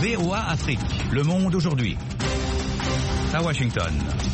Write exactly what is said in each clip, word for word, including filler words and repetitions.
V O A Afrique, Le Monde aujourd'hui. À Washington.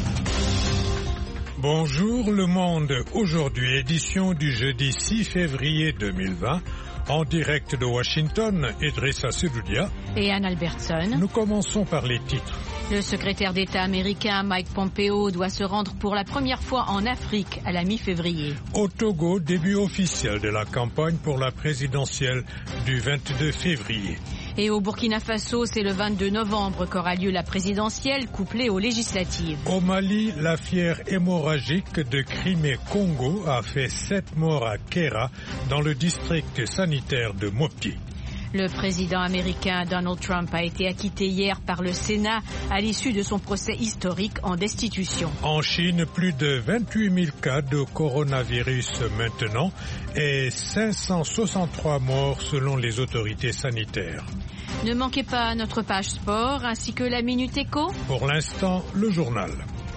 Bonjour Le Monde aujourd'hui, édition du jeudi six février deux mille vingt. En direct de Washington, Idrissa Sedoudia et Anne Albertson. Nous commençons par les titres. Le secrétaire d'État américain Mike Pompeo doit se rendre pour la première fois en Afrique à la mi-février. Au Togo, début officiel de la campagne pour la présidentielle du vingt-deux février. Et au Burkina Faso, c'est le vingt-deux novembre qu'aura lieu la présidentielle couplée aux législatives. Au Mali, la fièvre hémorragique de Crimée-Congo a fait sept morts à Kéra, dans le district sanitaire de Mopti. Le président américain Donald Trump a été acquitté hier par le Sénat à l'issue de son procès historique en destitution. En Chine, plus de vingt-huit mille cas de coronavirus maintenant et cinq cent soixante-trois morts selon les autorités sanitaires. Ne manquez pas notre page sport ainsi que la Minute Éco. Pour l'instant, le journal.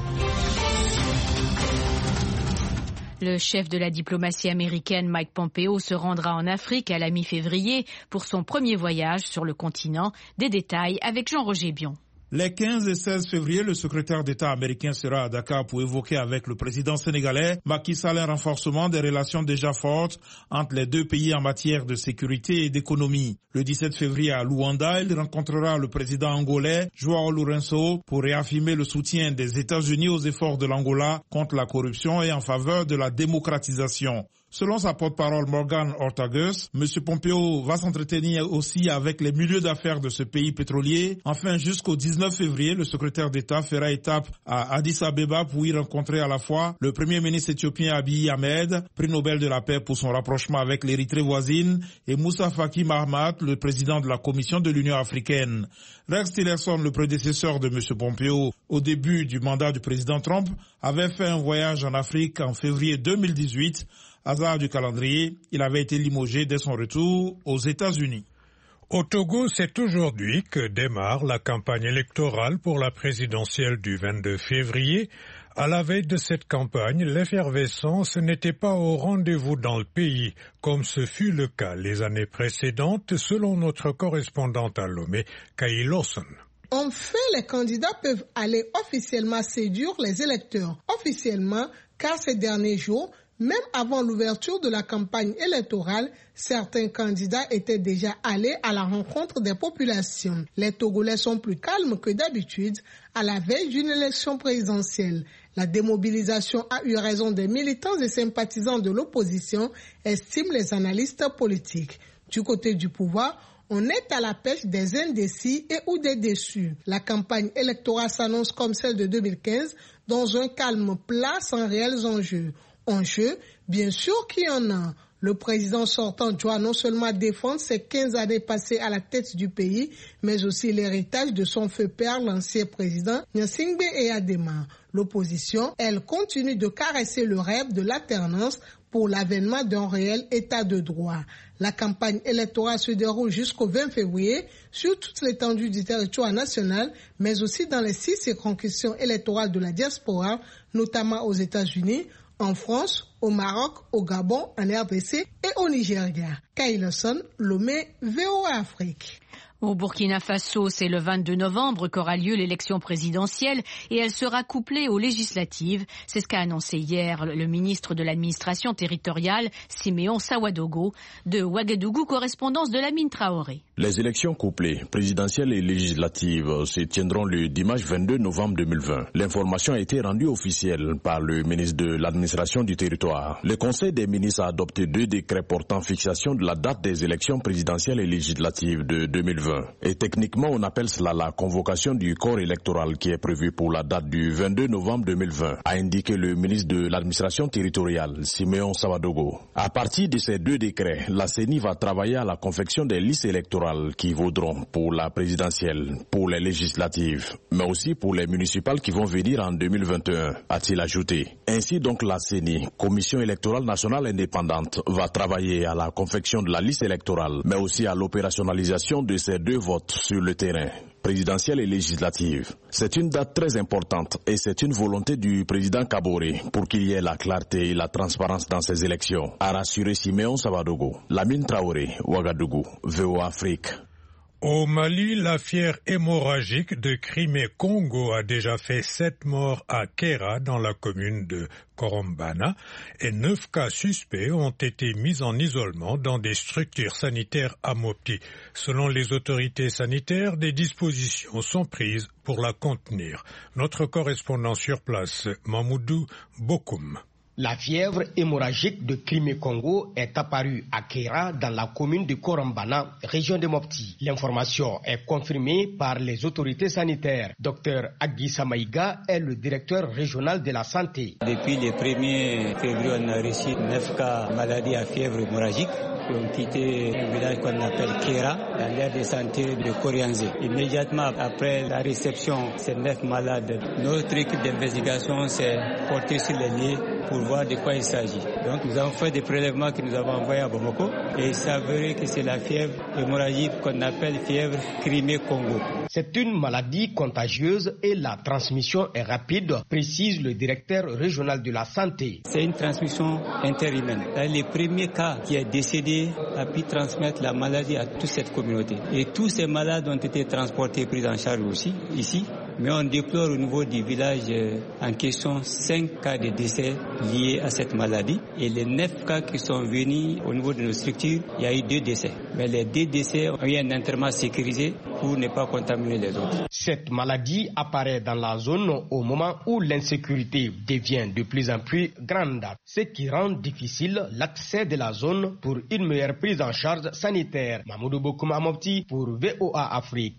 Le chef de la diplomatie américaine Mike Pompeo se rendra en Afrique à la mi-février pour son premier voyage sur le continent. Des détails avec Jean-Roger Bion. Les quinze et seize février, le secrétaire d'État américain sera à Dakar pour évoquer avec le président sénégalais Macky Sall un renforcement des relations déjà fortes entre les deux pays en matière de sécurité et d'économie. Le dix-sept février à Luanda, il rencontrera le président angolais João Lourenço pour réaffirmer le soutien des États-Unis aux efforts de l'Angola contre la corruption et en faveur de la démocratisation. Selon sa porte-parole Morgan Ortagus, M. Pompeo va s'entretenir aussi avec les milieux d'affaires de ce pays pétrolier. Enfin, jusqu'au dix-neuf février, le secrétaire d'État fera étape à Addis Abeba pour y rencontrer à la fois le premier ministre éthiopien Abiy Ahmed, prix Nobel de la paix pour son rapprochement avec l'Érythrée voisine, et Moussa Faki Mahamat, le président de la Commission de l'Union africaine. Rex Tillerson, le prédécesseur de M. Pompeo, au début du mandat du président Trump, avait fait un voyage en Afrique en février deux mille dix-huit. Hasard du calendrier, il avait été limogé dès son retour aux États-Unis. Au Togo, c'est aujourd'hui que démarre la campagne électorale pour la présidentielle du vingt-deux février. À la veille de cette campagne, l'effervescence n'était pas au rendez-vous dans le pays, comme ce fut le cas les années précédentes, selon notre correspondante à Lomé, Kay Lawson. En fait, les candidats peuvent aller officiellement séduire les électeurs. Officiellement, car ces derniers jours, même avant l'ouverture de la campagne électorale, certains candidats étaient déjà allés à la rencontre des populations. Les Togolais sont plus calmes que d'habitude à la veille d'une élection présidentielle. La démobilisation a eu raison des militants et sympathisants de l'opposition, estiment les analystes politiques. Du côté du pouvoir, on est à la pêche des indécis et ou des déçus. La campagne électorale s'annonce comme celle de deux mille quinze, dans un calme plat sans réels enjeux. Enjeu, bien sûr qu'il y en a. Le président sortant doit non seulement défendre ses quinze années passées à la tête du pays, mais aussi l'héritage de son feu père, l'ancien président Gnassingbé Eyadema. L'opposition, elle, continue de caresser le rêve de l'alternance pour l'avènement d'un réel état de droit. La campagne électorale se déroule jusqu'au vingt février sur toute l'étendue du territoire national, mais aussi dans les six circonscriptions électorales de la diaspora, notamment aux États-Unis, en France, au Maroc, au Gabon, en R D C et au Nigeria. Kay Lawson, Lomé, V O A Afrique. Au Burkina Faso, c'est le vingt-deux novembre qu'aura lieu l'élection présidentielle et elle sera couplée aux législatives. C'est ce qu'a annoncé hier le ministre de l'administration territoriale, Siméon Sawadogo, de Ouagadougou, correspondance de Lamine Traoré. Les élections couplées, présidentielles et législatives, se tiendront le dimanche vingt-deux novembre deux mille vingt. L'information a été rendue officielle par le ministre de l'administration du territoire. Le Conseil des ministres a adopté deux décrets portant fixation de la date des élections présidentielles et législatives de deux mille vingt. Et techniquement, on appelle cela la convocation du corps électoral qui est prévue pour la date du vingt-deux novembre deux mille vingt, a indiqué le ministre de l'administration territoriale, Siméon Sawadogo. À partir de ces deux décrets, la C E N I va travailler à la confection des listes électorales qui vaudront pour la présidentielle, pour les législatives, mais aussi pour les municipales qui vont venir en deux mille vingt et un, a-t-il ajouté. Ainsi donc la C E N I, Commission électorale nationale indépendante, va travailler à la confection de la liste électorale, mais aussi à l'opérationnalisation de ces deux votes sur le terrain, présidentielle et législative. C'est une date très importante et c'est une volonté du président Kaboré pour qu'il y ait la clarté et la transparence dans ces élections, a rassuré Siméon Sawadogo. Lamine Traoré, Ouagadougou, V O A Afrique. Au Mali, la fièvre hémorragique de Crimée-Congo a déjà fait sept morts à Kéra dans la commune de Korombana et neuf cas suspects ont été mis en isolement dans des structures sanitaires à Mopti. Selon les autorités sanitaires, des dispositions sont prises pour la contenir. Notre correspondant sur place, Mamoudou Bokoum. La fièvre hémorragique de Crimée-Congo est apparue à Kéra dans la commune de Korombana, région de Mopti. L'information est confirmée par les autorités sanitaires. Docteur Agui Samaïga est le directeur régional de la santé. Depuis le premier février, on a reçu neuf cas maladie à fièvre hémorragique qui ont quitté un village qu'on appelle Kéra, dans l'aire de santé de Korianzé. Immédiatement après la réception de ces neuf malades, notre équipe d'investigation s'est portée sur les lieux pour voir de quoi il s'agit. Donc nous avons fait des prélèvements que nous avons envoyés à Bamako et il s'avérait que c'est la fièvre hémorragique qu'on appelle fièvre Crimée-Congo. C'est une maladie contagieuse et la transmission est rapide, précise le directeur régional de la santé. C'est une transmission interhumaine. Le premier cas qui est décédé a pu transmettre la maladie à toute cette communauté. Et tous ces malades ont été transportés, pris en charge aussi, ici. Mais on déplore au niveau du village en question cinq cas de décès liés à cette maladie. Et les neuf cas qui sont venus au niveau de nos structures, il y a eu deux décès. Mais les deux décès ont eu un enterrement sécurisé pour ne pas contaminer les autres. Cette maladie apparaît dans la zone au moment où l'insécurité devient de plus en plus grande, ce qui rend difficile l'accès de la zone pour une meilleure prise en charge sanitaire. Mamoudou Bokoum Mopti pour V O A Afrique.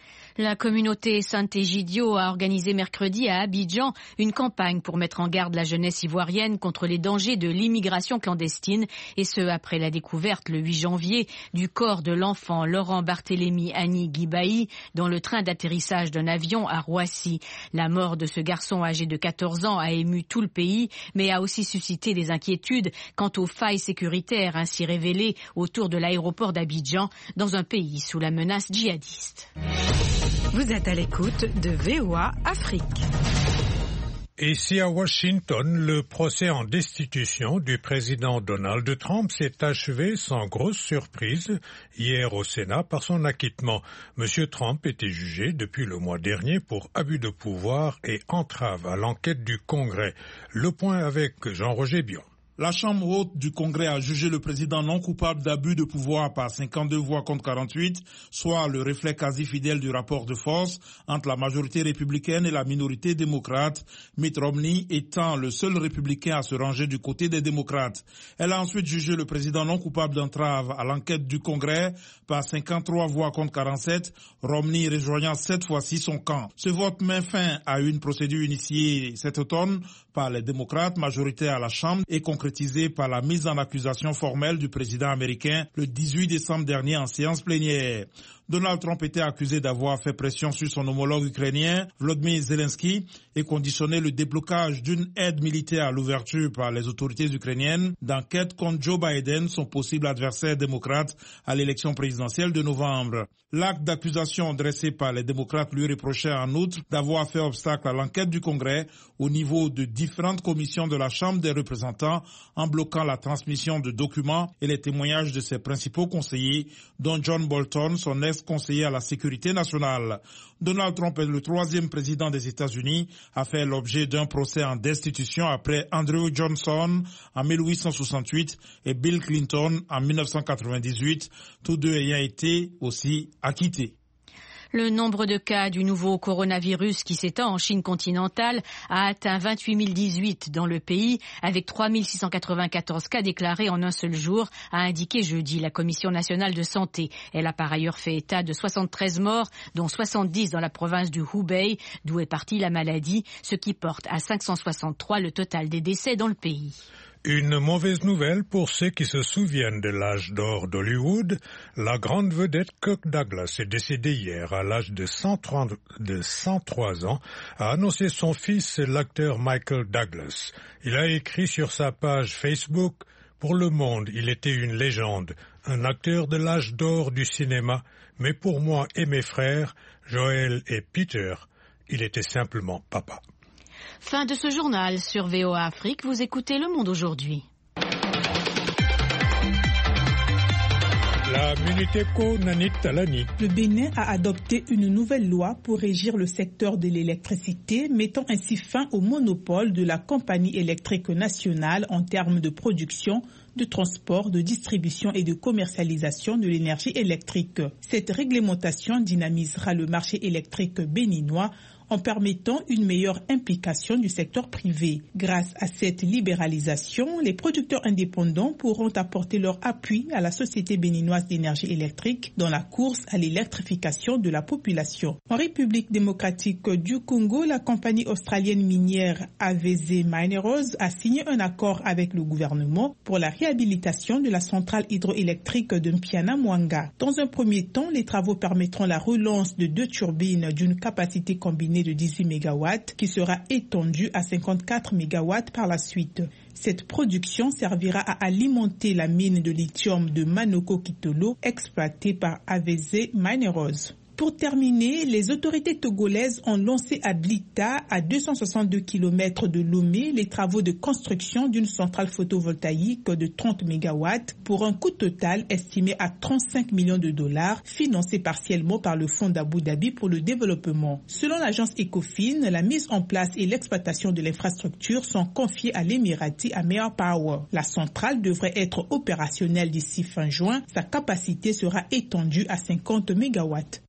La communauté Saint-Égidio a organisé mercredi à Abidjan une campagne pour mettre en garde la jeunesse ivoirienne contre les dangers de l'immigration clandestine, et ce après la découverte le huit janvier du corps de l'enfant Laurent Barthélémy Annie Guibaï dans le train d'atterrissage d'un avion à Roissy. La mort de ce garçon âgé de quatorze ans a ému tout le pays, mais a aussi suscité des inquiétudes quant aux failles sécuritaires ainsi révélées autour de l'aéroport d'Abidjan, dans un pays sous la menace djihadiste. Vous êtes à l'écoute de V O A Afrique. Ici à Washington, le procès en destitution du président Donald Trump s'est achevé sans grosse surprise hier au Sénat par son acquittement. Monsieur Trump était jugé depuis le mois dernier pour abus de pouvoir et entrave à l'enquête du Congrès. Le point avec Jean-Roger Bion. La Chambre haute du Congrès a jugé le président non coupable d'abus de pouvoir par cinquante-deux voix contre quarante-huit, soit le reflet quasi fidèle du rapport de force entre la majorité républicaine et la minorité démocrate, Mitt Romney étant le seul républicain à se ranger du côté des démocrates. Elle a ensuite jugé le président non coupable d'entrave à l'enquête du Congrès par cinquante-trois voix contre quarante-sept, Romney rejoignant cette fois-ci son camp. Ce vote met fin à une procédure initiée cet automne par les démocrates majoritaires à la Chambre et concrétisée par la mise en accusation formelle du président américain le dix-huit décembre dernier en séance plénière. Donald Trump était accusé d'avoir fait pression sur son homologue ukrainien, Volodymyr Zelensky, et conditionné le déblocage d'une aide militaire à l'ouverture par les autorités ukrainiennes d'enquête contre Joe Biden, son possible adversaire démocrate à l'élection présidentielle de novembre. L'acte d'accusation dressé par les démocrates lui reprochait en outre d'avoir fait obstacle à l'enquête du Congrès au niveau de différentes commissions de la Chambre des représentants en bloquant la transmission de documents et les témoignages de ses principaux conseillers, dont John Bolton, son ex-conseiller à la sécurité nationale. Donald Trump est le troisième président des États-Unis à faire l'objet d'un procès en destitution après Andrew Johnson en mille huit cent soixante-huit et Bill Clinton en mille neuf cent quatre-vingt-dix-huit, tous deux ayant été aussi acquittés. Le nombre de cas du nouveau coronavirus qui s'étend en Chine continentale a atteint vingt-huit mille dix-huit dans le pays, avec trois mille six cent quatre-vingt-quatorze cas déclarés en un seul jour, a indiqué jeudi la Commission nationale de santé. Elle a par ailleurs fait état de soixante-treize morts, dont soixante-dix dans la province du Hubei, d'où est partie la maladie, ce qui porte à cinq cent soixante-trois le total des décès dans le pays. Une mauvaise nouvelle pour ceux qui se souviennent de l'âge d'or d'Hollywood. La grande vedette Kirk Douglas est décédée hier à l'âge de cent trente, de cent trois ans, a annoncé son fils, l'acteur Michael Douglas. Il a écrit sur sa page Facebook: « Pour le monde, il était une légende, un acteur de l'âge d'or du cinéma, mais pour moi et mes frères, Joel et Peter, il était simplement papa. » Fin de ce journal sur V O A Afrique. Vous écoutez Le Monde aujourd'hui. La Minute Éco, Nanit Talani. Le Bénin a adopté une nouvelle loi pour régir le secteur de l'électricité, mettant ainsi fin au monopole de la compagnie électrique nationale en termes de production, de transport, de distribution et de commercialisation de l'énergie électrique. Cette réglementation dynamisera le marché électrique béninois en permettant une meilleure implication du secteur privé. Grâce à cette libéralisation, les producteurs indépendants pourront apporter leur appui à la Société béninoise d'énergie électrique dans la course à l'électrification de la population. En République démocratique du Congo, la compagnie australienne minière A V Z Minerals a signé un accord avec le gouvernement pour la réhabilitation de la centrale hydroélectrique de Mpiana-Mwanga. Dans un premier temps, les travaux permettront la relance de deux turbines d'une capacité combinée de dix-huit mégawatts qui sera étendue à cinquante-quatre mégawatts par la suite. Cette production servira à alimenter la mine de lithium de Manoko-Kitolo exploitée par A V Z Minerals. Pour terminer, les autorités togolaises ont lancé à Blita, à deux cent soixante-deux kilomètres de Lomé, les travaux de construction d'une centrale photovoltaïque de trente mégawatts pour un coût total estimé à trente-cinq millions de dollars, financé partiellement par le Fonds d'Abu Dhabi pour le développement. Selon l'agence Ecofin, la mise en place et l'exploitation de l'infrastructure sont confiées à l'Emirati Amer Power. La centrale devrait être opérationnelle d'ici fin juin. Sa capacité sera étendue à cinquante mégawatts.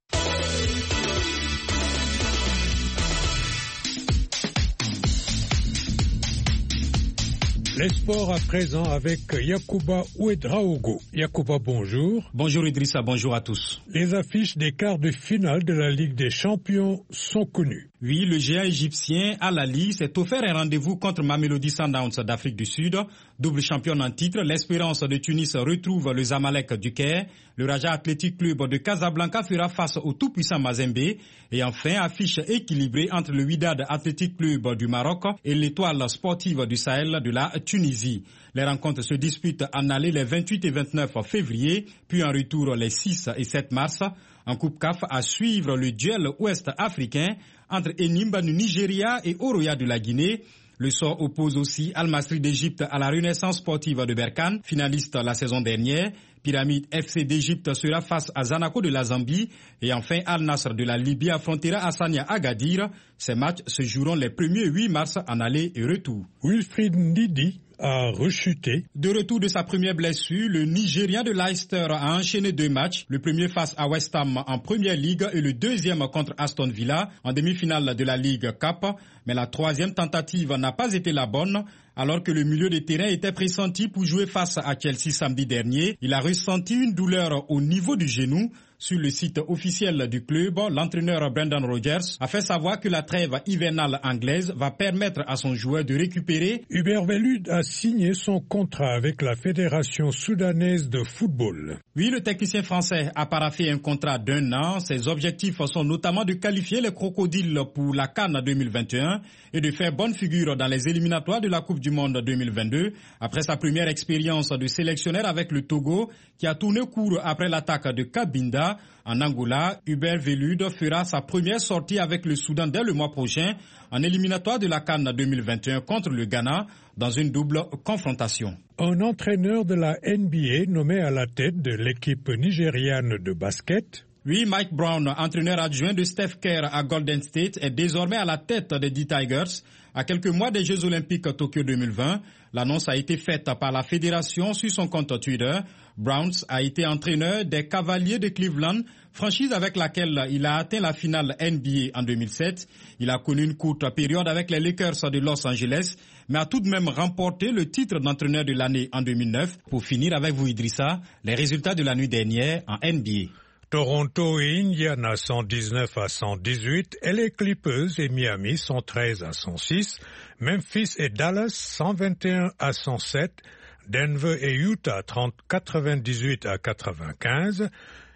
Les sports à présent avec Yacouba Ouedraogo. Yacouba, bonjour. Bonjour Idrissa, bonjour à tous. Les affiches des quarts de finale de la Ligue des Champions sont connues. Oui, le géant égyptien Al Ahly s'est offert un rendez-vous contre Mamelodi Sundowns d'Afrique du Sud. Double championne en titre, l'Espérance de Tunis retrouve le Zamalek du Caire. Le Raja Athletic Club de Casablanca fera face au tout-puissant Mazembe. Et enfin, affiche équilibrée entre le Wydad Athletic Club du Maroc et l'Étoile sportive du Sahel de la Tunisie. Les rencontres se disputent en aller les vingt-huit et vingt-neuf février, puis en retour les six et sept mars. En Coupe C A F, à suivre le duel ouest-africain entre Enyimba du Nigeria et Oroya de la Guinée. Le sort oppose aussi Al Masry d'Égypte à la Renaissance sportive de Berkane, finaliste la saison dernière. Pyramide F C d'Égypte sera face à Zanaco de la Zambie. Et enfin, Al Nasr de la Libye affrontera Hassania Agadir. Ces matchs se joueront les premier huit mars en aller et retour. Wilfried Ndidi a rechuté. De retour de sa première blessure, le Nigérien de Leicester a enchaîné deux matchs. Le premier face à West Ham en Première Ligue et le deuxième contre Aston Villa en demi-finale de la Ligue Cup. Mais la troisième tentative n'a pas été la bonne. Alors que le milieu de terrain était pressenti pour jouer face à Chelsea samedi dernier, il a ressenti une douleur au niveau du genou. Sur le site officiel du club, l'entraîneur Brendan Rodgers a fait savoir que la trêve hivernale anglaise va permettre à son joueur de récupérer. Hubert Velud a signé son contrat avec la Fédération soudanaise de football. Oui, le technicien français a paraphé un contrat d'un an. Ses objectifs sont notamment de qualifier les crocodiles pour la CAN deux mille vingt et un et de faire bonne figure dans les éliminatoires de la Coupe du Monde deux mille vingt-deux. Après sa première expérience de sélectionneur avec le Togo, qui a tourné court après l'attaque de Cabinda, en Angola, Hubert Velud fera sa première sortie avec le Soudan dès le mois prochain en éliminatoire de la CAN deux mille vingt et un contre le Ghana dans une double confrontation. Un entraîneur de la N B A nommé à la tête de l'équipe nigériane de basket. Oui, Mike Brown, entraîneur adjoint de Steph Curry à Golden State, est désormais à la tête des D Tigers. À quelques mois des Jeux Olympiques Tokyo deux mille vingt, l'annonce a été faite par la fédération sur son compte Twitter. Browns a été entraîneur des Cavaliers de Cleveland, franchise avec laquelle il a atteint la finale N B A en deux mille sept. Il a connu une courte période avec les Lakers de Los Angeles, mais a tout de même remporté le titre d'entraîneur de l'année en deux mille neuf. Pour finir avec vous, Idrissa, les résultats de la nuit dernière en N B A. Toronto et Indiana cent dix-neuf à cent dix-huit, L A Clippers et Miami cent treize à cent six, Memphis et Dallas cent vingt et un à cent sept, Denver et Utah quatre-vingt-dix-huit à quatre-vingt-quinze,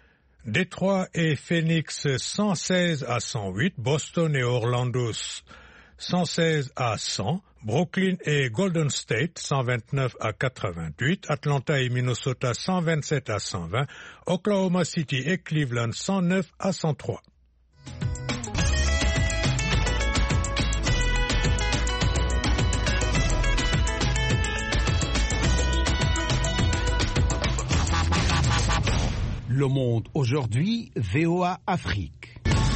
Détroit et Phoenix cent seize à cent huit, Boston et Orlando cent seize à cent, Brooklyn et Golden State cent vingt-neuf à quatre-vingt-huit, Atlanta et Minnesota cent vingt-sept à cent vingt, Oklahoma City et Cleveland cent neuf à cent trois. Le Monde aujourd'hui, V O A Afrique.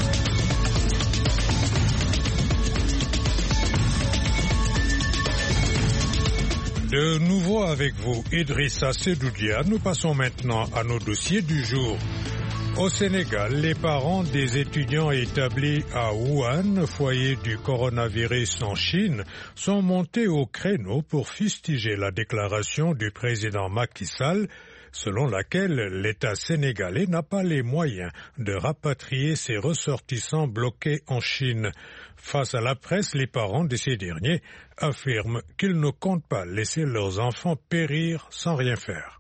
De nouveau avec vous, Idrissa Sedoudia. Nous passons maintenant à nos dossiers du jour. Au Sénégal, les parents des étudiants établis à Wuhan, foyer du coronavirus en Chine, sont montés au créneau pour fustiger la déclaration du président Macky Sall, selon laquelle l'État sénégalais n'a pas les moyens de rapatrier ses ressortissants bloqués en Chine. Face à la presse, les parents de ces derniers affirment qu'ils ne comptent pas laisser leurs enfants périr sans rien faire.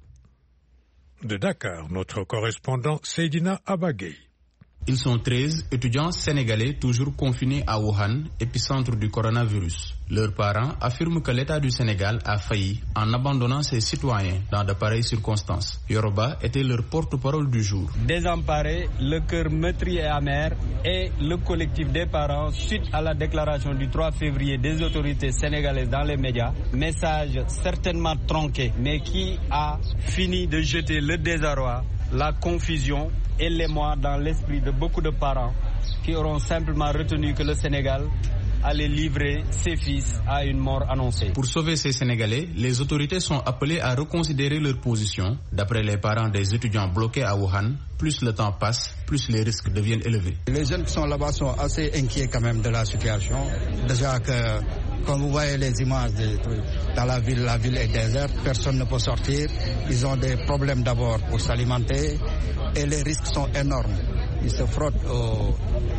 De Dakar, notre correspondant Seydina Abagay. Ils sont treize étudiants sénégalais toujours confinés à Wuhan, épicentre du coronavirus. Leurs parents affirment que l'État du Sénégal a failli en abandonnant ses citoyens dans de pareilles circonstances. Yoruba était leur porte-parole du jour. Désemparés, le cœur meurtri et amer, et le collectif des parents suite à la déclaration du trois février des autorités sénégalaises dans les médias, message certainement tronqué, mais qui a fini de jeter le désarroi, la confusion et l'émoi dans l'esprit de beaucoup de parents qui auront simplement retenu que le Sénégal allait livrer ses fils à une mort annoncée. Pour sauver ces Sénégalais, les autorités sont appelées à reconsidérer leur position. D'après les parents des étudiants bloqués à Wuhan, plus le temps passe, plus les risques deviennent élevés. Les jeunes qui sont là-bas sont assez inquiets quand même de la situation. Déjà que, comme vous voyez les images de, dans la ville, la ville est déserte, personne ne peut sortir. Ils ont des problèmes d'abord pour s'alimenter et les risques sont énormes. Ils se frottent au,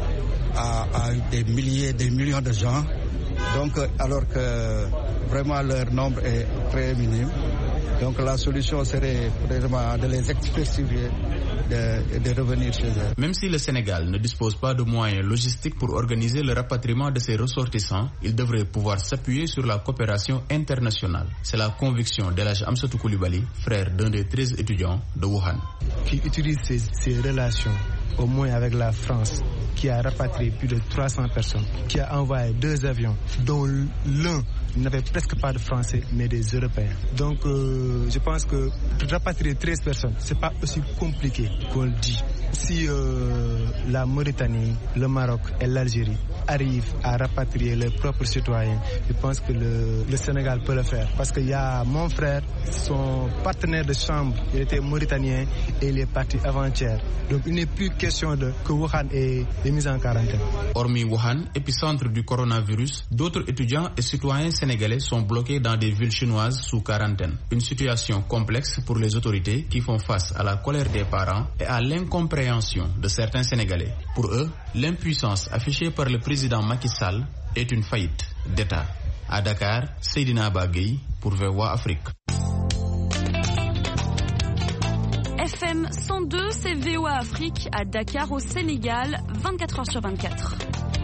à, à des milliers, des millions de gens. Donc, alors que vraiment leur nombre est très minime. Donc la solution serait vraiment de les expulser, de, de revenir chez eux. Même si le Sénégal ne dispose pas de moyens logistiques pour organiser le rapatriement de ses ressortissants, il devrait pouvoir s'appuyer sur la coopération internationale. C'est la conviction d'Elhadji Amsatou Coulibaly, frère d'un des treize étudiants de Wuhan. Qui utilise ses, ses relations, au moins avec la France, qui a rapatrié plus de trois cents personnes, qui a envoyé deux avions, dont l'un n'avait presque pas de Français, mais des Européens. Donc, euh, je pense que rapatrier treize personnes, c'est pas aussi compliqué qu'on le dit. Si euh, la Mauritanie, le Maroc et l'Algérie arrivent à rapatrier leurs propres citoyens, je pense que le, le Sénégal peut le faire. Parce qu'il y a mon frère, son partenaire de chambre, il était mauritanien et il est parti avant-hier. Donc, il n'est plus question de que Wuhan est, est mis en quarantaine. Hormis Wuhan, épicentre du coronavirus, d'autres étudiants et citoyens sénégalais sont bloqués dans des villes chinoises sous quarantaine. Une situation complexe pour les autorités qui font face à la colère des parents et à l'incompréhension de certains Sénégalais. Pour eux, l'impuissance affichée par le président Macky Sall est une faillite d'État. À Dakar, Seydina Bagay pour V O A Afrique. F M cent deux, c'est V O A Afrique à Dakar au Sénégal, vingt-quatre heures sur vingt-quatre.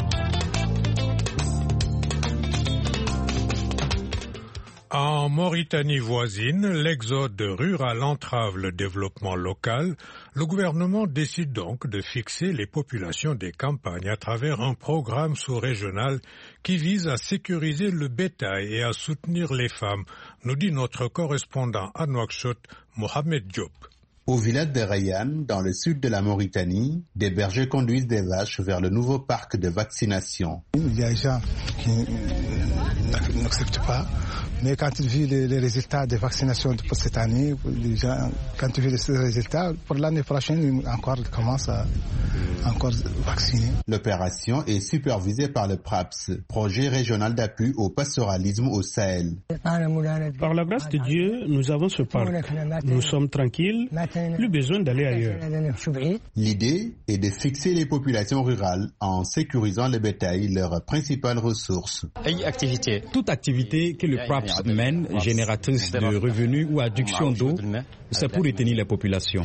En Mauritanie voisine, l'exode rural entrave le développement local. Le gouvernement décide donc de fixer les populations des campagnes à travers un programme sous-régional qui vise à sécuriser le bétail et à soutenir les femmes, nous dit notre correspondant à Nouakchott, Mohamed Diop. Au village de Rayan, dans le sud de la Mauritanie, des bergers conduisent des vaches vers le nouveau parc de vaccination. Il y a des gens qui n'acceptent pas, mais quand ils voient les, les résultats des vaccinations pour cette année, les gens, quand ils voient les résultats, pour l'année prochaine, encore, ils commencent à encore vacciner. L'opération est supervisée par le PRAPS, projet régional d'appui au pastoralisme au Sahel. Par la grâce de Dieu, nous avons ce parc. Nous sommes tranquilles. Plus besoin d'aller ailleurs. L'idée est de fixer les populations rurales en sécurisant le bétail, leur principale ressource. Toute activité que le PRAPS mène, génératrice de revenus ou adduction d'eau, c'est pour retenir les populations.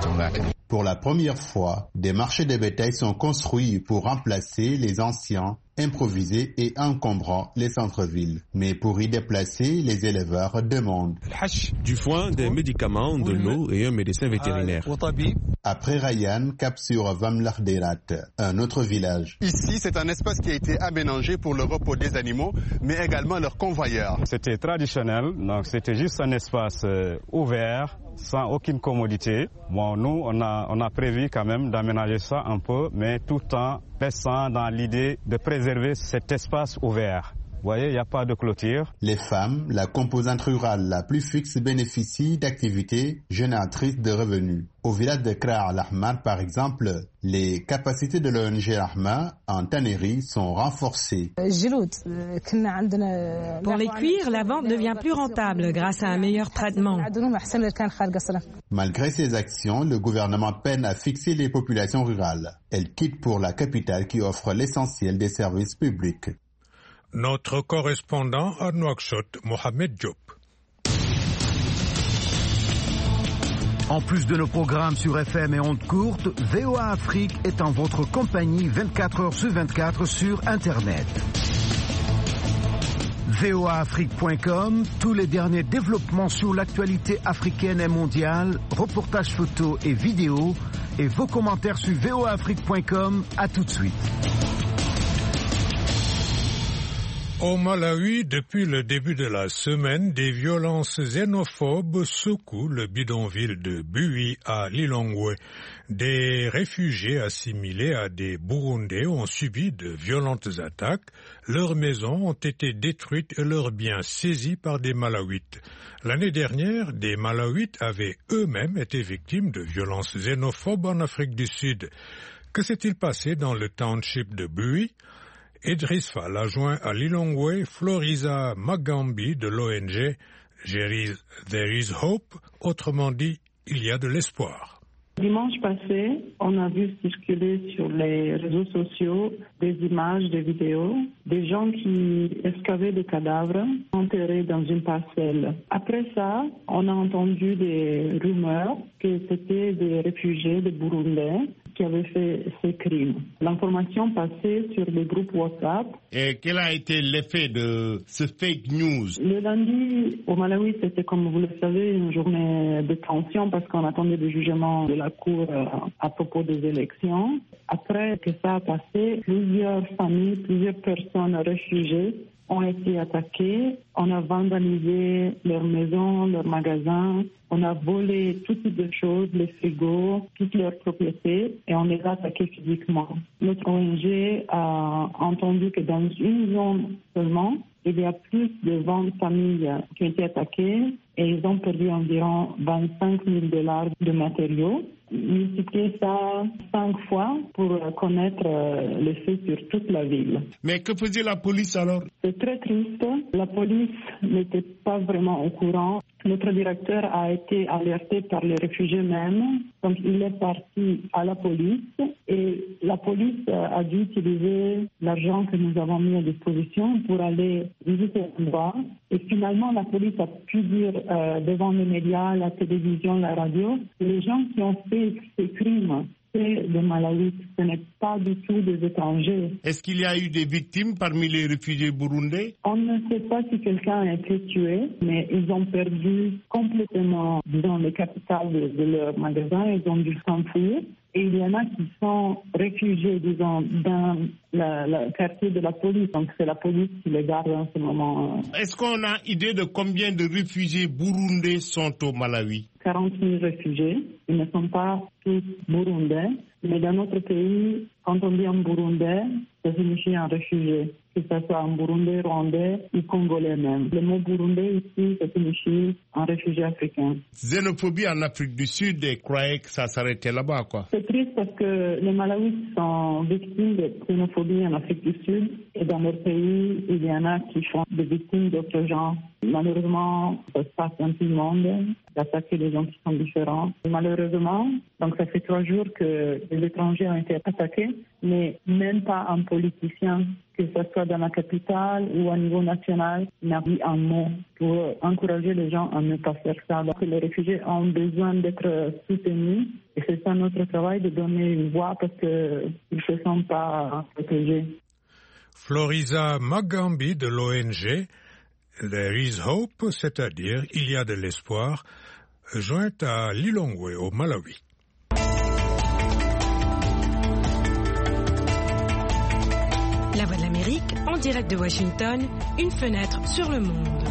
Pour la première fois, des marchés de bétail sont construits pour remplacer les anciens improvisés et encombrant les centres-villes. Mais pour y déplacer, les éleveurs demandent du foin, des médicaments, de l'eau et un médecin vétérinaire. Après Rayan, cap sur Vamlarderat, un autre village. Ici, c'est un espace qui a été aménagé pour le repos des animaux, mais également leurs convoyeurs. C'était traditionnel, donc c'était juste un espace euh, ouvert, sans aucune commodité. Bon, nous, on a, on a prévu quand même d'aménager ça un peu, mais tout en restant dans l'idée de préserver cet espace ouvert. Vous voyez, il n'y a pas de clôture. Les femmes, la composante rurale la plus fixe, bénéficient d'activités génératrices de revenus. Au village de Kra al-Ahmar, par exemple, les capacités de l'O N G Rahma en tannerie sont renforcées. Pour les cuirs, la vente devient plus rentable grâce à un meilleur traitement. Malgré ces actions, le gouvernement peine à fixer les populations rurales. Elles quittent pour la capitale qui offre l'essentiel des services publics. Notre correspondant à Nouakchott, Mohamed Diop. En plus de nos programmes sur F M et ondes courtes, V O A Afrique est en votre compagnie vingt-quatre heures sur vingt-quatre sur Internet. V O A Afrique point com, tous les derniers développements sur l'actualité africaine et mondiale, reportages photos et vidéos, et vos commentaires sur V O A Afrique point com. À tout de suite. Au Malawi, depuis le début de la semaine, des violences xénophobes secouent le bidonville de Bui à Lilongwe. Des réfugiés assimilés à des Burundais ont subi de violentes attaques. Leurs maisons ont été détruites et leurs biens saisis par des Malawites. L'année dernière, des Malawites avaient eux-mêmes été victimes de violences xénophobes en Afrique du Sud. Que s'est-il passé dans le township de Bui? Idriss Fall a joint à Lilongwe Florisa Magambi de l'O N G There is Hope, autrement dit, il y a de l'espoir. Dimanche passé, on a vu circuler sur les réseaux sociaux des images, des vidéos, des gens qui excavaient des cadavres enterrés dans une parcelle. Après ça, on a entendu des rumeurs que c'était des réfugiés, des Burundais, qui avaient fait ces crimes. L'information passait sur les groupes WhatsApp. Et quel a été l'effet de ce fake news? Le lundi, au Malawi, c'était, comme vous le savez, une journée de tension parce qu'on attendait le jugement de la Cour à propos des élections. Après que ça a passé, plusieurs familles, plusieurs personnes réfugiées ont été attaquées. On a vandalisé leurs maisons, leurs magasins. On a volé tout type de choses, les frigos, toutes leurs propriétés, et on les a attaqués physiquement. Notre O N G a entendu que dans une zone seulement, il y a plus de vingt familles qui ont été attaquées et ils ont perdu environ vingt-cinq mille dollars de matériaux. Multiplier ça cinq fois pour connaître les faits sur toute la ville. Mais que faisait la police alors? C'est très triste. La police n'était pas vraiment au courant. Notre directeur a été alerté par les réfugiés même. Donc il est parti à la police et la police a dû utiliser l'argent que nous avons mis à disposition pour aller visiter l'endroit. Et finalement, la police a pu dire euh, devant les médias, la télévision, la radio, que les gens qui ont fait ces crimes, c'est des Malawites, ce n'est pas du tout des étrangers. Est-ce qu'il y a eu des victimes parmi les réfugiés burundais? On ne sait pas si quelqu'un a été tué, mais ils ont perdu complètement, disons, le capital de, de leur magasin, ils ont dû s'enfuir. Et il y en a qui sont réfugiés, disons, dans le quartier de la police. Donc c'est la police qui les garde en ce moment. Est-ce qu'on a idée de combien de réfugiés burundais sont au Malawi? quarante mille réfugiés. Ils ne sont pas tous burundais. Mais dans notre pays, quand on dit un burundais, ça signifie un réfugié. Que ce soit un burundais, rwandais ou congolais même. Le mot burundais ici, ça signifie un réfugié africain. Xénophobie en Afrique du Sud, et croyez que ça s'arrêtait là-bas, quoi. C'est triste parce que les Malawites sont victimes de xénophobie en Afrique du Sud. Et dans leur pays, il y en a qui sont des victimes d'autres gens. Malheureusement, ça se passe dans tout le monde, d'attaquer les gens qui sont différents. Et malheureusement, donc ça fait trois jours que les étrangers ont été attaqués, mais même pas un politicien, que ce soit dans la capitale ou au niveau national, n'a dit un mot pour encourager les gens à ne pas faire ça. Donc les réfugiés ont besoin d'être soutenus et c'est ça notre travail, de donner une voix parce qu'ils ne se sentent pas protégés. Floriza Magambi de l'O N G There is Hope, c'est-à-dire il y a de l'espoir, jointe à Lilongwe au Malawi. La Voix de l'Amérique, en direct de Washington, une fenêtre sur le monde.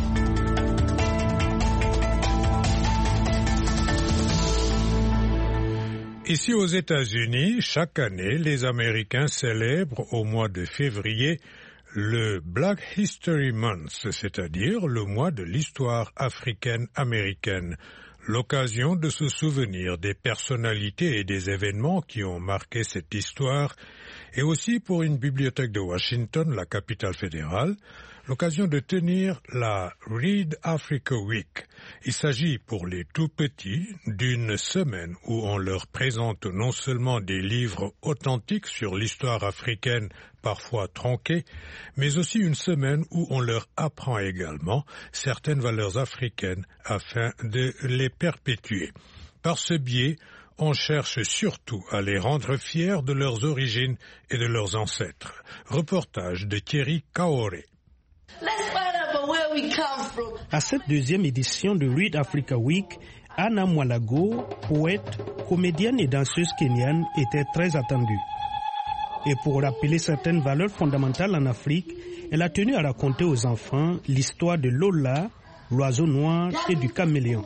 Ici aux États-Unis, chaque année, les Américains célèbrent au mois de février le Black History Month, c'est-à-dire le mois de l'histoire africaine-américaine, l'occasion de se souvenir des personnalités et des événements qui ont marqué cette histoire, et aussi pour une bibliothèque de Washington, la capitale fédérale, l'occasion de tenir la Read Africa Week. Il s'agit pour les tout-petits d'une semaine où on leur présente non seulement des livres authentiques sur l'histoire africaine, parfois tronquée, mais aussi une semaine où on leur apprend également certaines valeurs africaines afin de les perpétuer. Par ce biais, on cherche surtout à les rendre fiers de leurs origines et de leurs ancêtres. Reportage de Thierry Kaoré. À cette deuxième édition de Read Africa Week, Anna Mwalago, poète, comédienne et danseuse kenyane, était très attendue. Et pour rappeler certaines valeurs fondamentales en Afrique, elle a tenu à raconter aux enfants l'histoire de Lola, l'oiseau noir et du caméléon.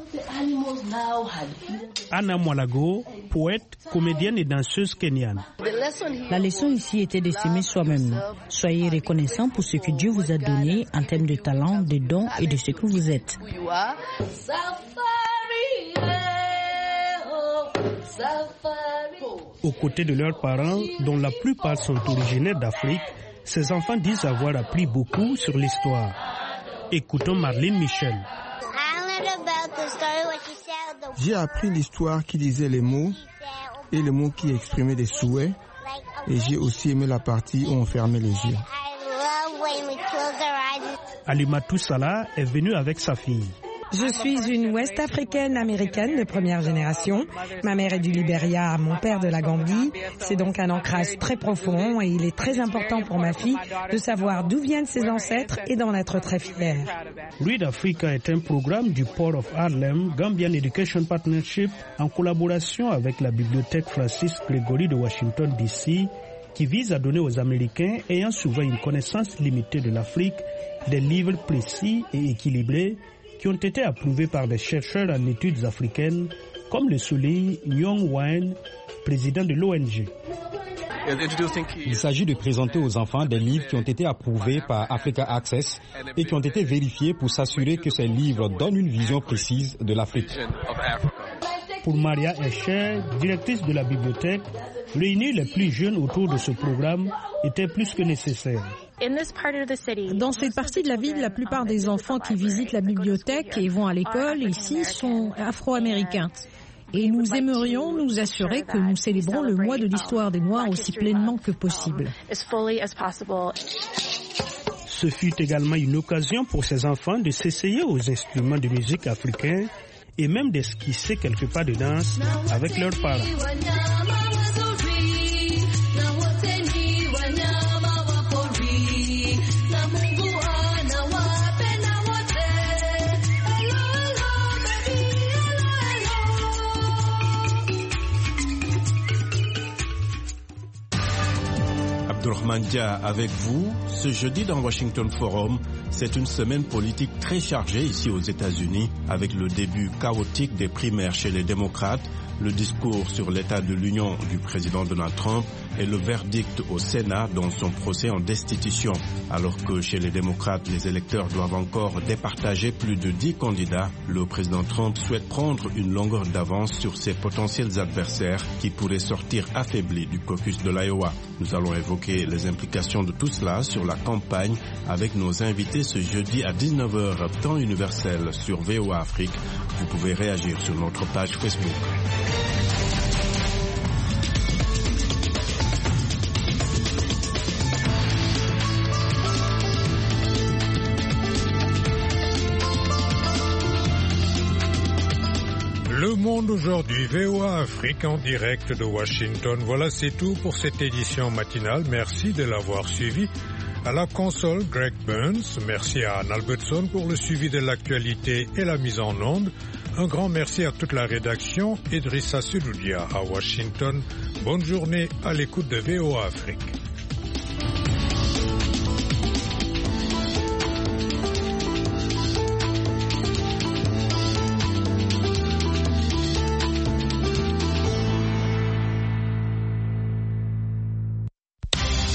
Anna Mwalago, poète, comédienne et danseuse kenyane. La leçon ici était de s'aimer soi-même. Soyez reconnaissants pour ce que Dieu vous a donné en termes de talent, de dons et de ce que vous êtes. Aux côtés de leurs parents, dont la plupart sont originaires d'Afrique, ces enfants disent avoir appris beaucoup sur l'histoire. Écoutons Marlene Michel. J'ai appris l'histoire qui disait les mots et les mots qui exprimaient des souhaits, et j'ai aussi aimé la partie où on fermait les yeux. Alimatou Salah est venue avec sa fille. Je suis une Ouest-Africaine américaine de première génération. Ma mère est du Libéria, mon père de la Gambie. C'est donc un ancrage très profond et il est très important pour ma fille de savoir d'où viennent ses ancêtres et d'en être très fière. Read Africa est un programme du Port of Harlem, Gambian Education Partnership, en collaboration avec la bibliothèque Francis Gregory de Washington D C, qui vise à donner aux Américains ayant souvent une connaissance limitée de l'Afrique des livres précis et équilibrés qui ont été approuvés par des chercheurs en études africaines, comme le souligne Nyong Wine, président de l'O N G. Il s'agit de présenter aux enfants des livres qui ont été approuvés par Africa Access et qui ont été vérifiés pour s'assurer que ces livres donnent une vision précise de l'Afrique. Pour Maria Escher, directrice de la bibliothèque, réunir les plus jeunes autour de ce programme était plus que nécessaire. Dans cette partie de la ville, la plupart des enfants qui visitent la bibliothèque et vont à l'école ici sont afro-américains. Et nous aimerions nous assurer que nous célébrons le mois de l'histoire des Noirs aussi pleinement que possible. Ce fut également une occasion pour ces enfants de s'essayer aux instruments de musique africains et même d'esquisser quelques pas de danse avec leurs parents. Abdourahmane Dia avec vous. Ce jeudi dans Washington Forum, c'est une semaine politique très chargée ici aux États-Unis, avec le début chaotique des primaires chez les démocrates, le discours sur l'état de l'Union du président Donald Trump et le verdict au Sénat dans son procès en destitution. Alors que chez les démocrates, les électeurs doivent encore départager plus de dix candidats, le président Trump souhaite prendre une longueur d'avance sur ses potentiels adversaires qui pourraient sortir affaiblis du caucus de l'Iowa. Nous allons évoquer les implications de tout cela sur la campagne avec nos invités ce jeudi à dix-neuf heures, temps universel sur V O A Afrique. Vous pouvez réagir sur notre page Facebook. Le Monde aujourd'hui, V O A Afrique en direct de Washington. Voilà, c'est tout pour cette édition matinale. Merci de l'avoir suivi. À la console, Greg Burns. Merci à Anne Albertson pour le suivi de l'actualité et la mise en onde. Un grand merci à toute la rédaction. Idrissa Sedoudia à Washington. Bonne journée à l'écoute de V O A Afrique.